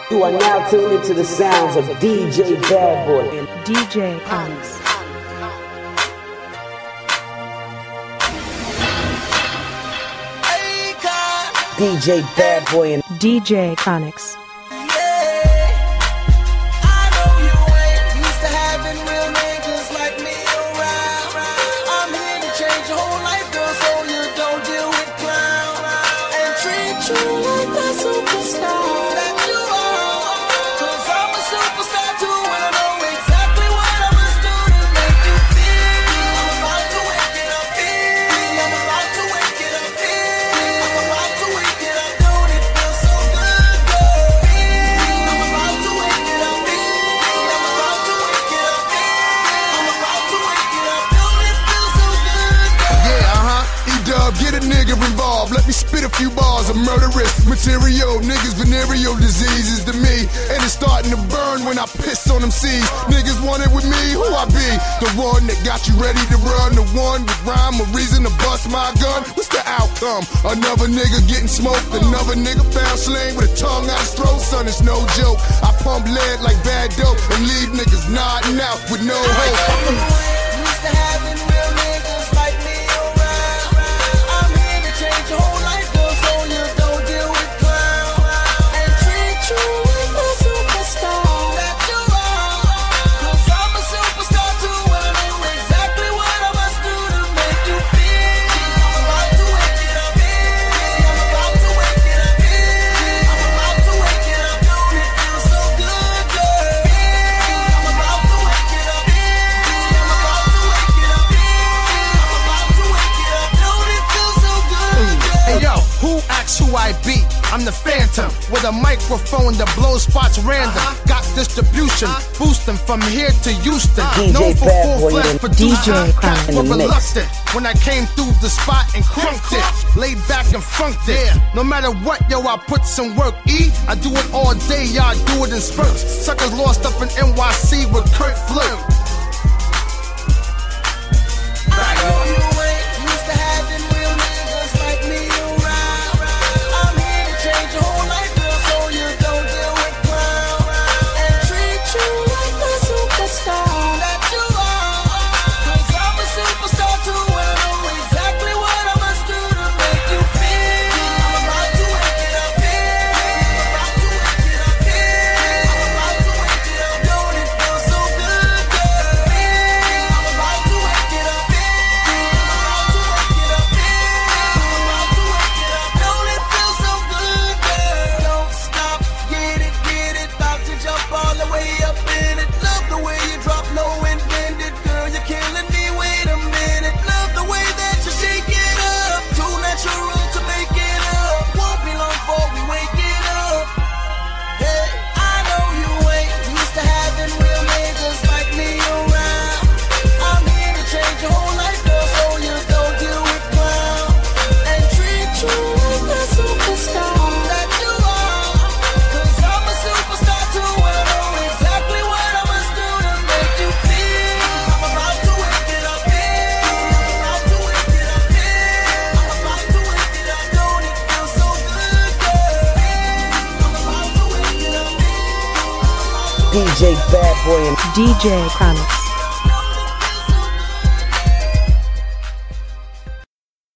You are now tuned into the sounds of DJ Bad Boy and DJ Chronixx. DJ Bad Boy and DJ Chronixx. Let me spit a few bars of murderous material. Niggas venereal diseases to me, and it's starting to burn when I piss on them seeds. Niggas want it with me, who I be? The one that got you ready to run, the one with rhyme, a reason to bust my gun. What's the outcome? Another nigga getting smoked, another nigga found slain with a tongue out his throat. Son, it's no joke. I pump lead like bad dope and leave niggas nodding out with no hope. Used to having real niggas like me around. I'm here to change your whole life, girl, so you don't deal with clown and treat you like a superstar that you are. 'Cause I'm a superstar too, and I know exactly what I must do to make you feel. I'm about to wake it up, I'm about to wake it up, I'm about to wake it up, don't it feel so good, girl? I'm about to wake it up, I'm about to wake it up, I'm about to wake it up, don't it feel so good, girl? Hey yo, who asks who I be? I'm the Phantom with a microphone that blows spots random. Got distribution, boosting from here to Houston. DJ Known for Bad full Boy flash and producer. DJ Cats in were the mix. reluctant when I came through the spot and crunked it. Laid back and funked it. No matter what, yo, I put some work. I do it all day, y'all do it in spurts. Suckers lost up in NYC with Kurt Flirt. I know you ain't used to having real niggas like me around. I'm here to change your whole life, girl, so you don't deal with clown and treat you like a superstar that you are. 'Cause I'm a superstar too, and I know exactly what I must do to make you feel. I'm about to wake it up, I'm about to wake it up, I'm about to wake it up, don't it feel so good, girl? I'm about to wake it up, don't it feel so good, girl? Don't stop, get it, about to jump all the way up in it. Love the way you drop low and bend it, girl, you're killing me, wait a minute. Love the way that you shake it up, too natural to make it up. Won't be long before we wake it up. Hey, I know you ain't used to having real niggas like me around. I'm here to change your whole life, girl, so you don't deal with clown and treat you like a superstar that you are. 'Cause I'm a superstar too, and I know exactly what I must do to make you feel. I'm about to wake it up, I'm about to wake it up, I'm about to wake it up, don't it feel so good, girl? I'm about to wake it up, DJ Bad Boy and DJ Chronixx.